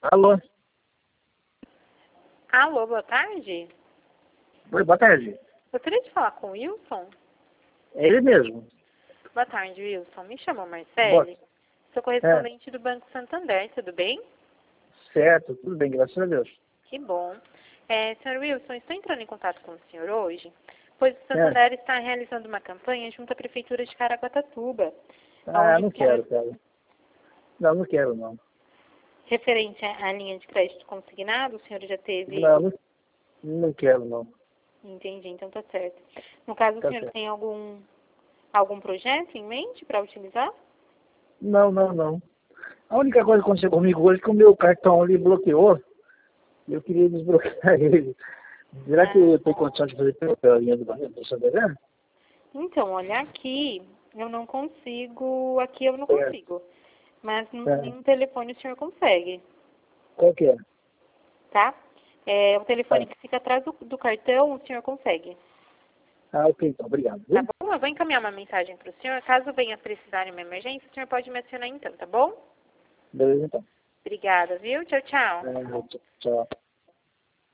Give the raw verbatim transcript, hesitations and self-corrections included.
Alô? Alô, boa tarde. Oi, boa tarde. Gostaria de falar com o Wilson? É ele mesmo. Boa tarde, Wilson. Me chamo Boa. Marcele. Sou É, correspondente do Banco Santander, tudo bem? certo, tudo bem, graças a Deus. Que bom. É, senhor Wilson, estou entrando em contato com o senhor hoje, pois o É. Santander está realizando uma campanha junto à Prefeitura de Caraguatatuba, Ah, onde não o senhor, quero, cara. Não, não quero, não. referente à linha de crédito consignado, o senhor já teve... Não, não, não quero, não. Entendi, então tá certo. No caso, o Tá senhor certo. tem algum, algum projeto em mente para utilizar? Não, não, não. A única coisa que aconteceu comigo hoje é que o meu cartão ali bloqueou e eu queria desbloquear ele. Será que Ah, eu tenho condição de fazer pela linha do Banco do Santander? então, olha, aqui eu não consigo, aqui eu não É, consigo, mas em é. em um telefone o senhor consegue, Qual que é? tá? É, o telefone Tá. que fica atrás do, do cartão, o senhor consegue, Ah, ok, então, obrigado, tá viu? bom? Eu vou encaminhar uma mensagem para o senhor, caso venha precisar de uma emergência, o senhor pode me acionar então, tá bom? Beleza, então. Obrigada, viu? Tchau, tchau. É, tchau.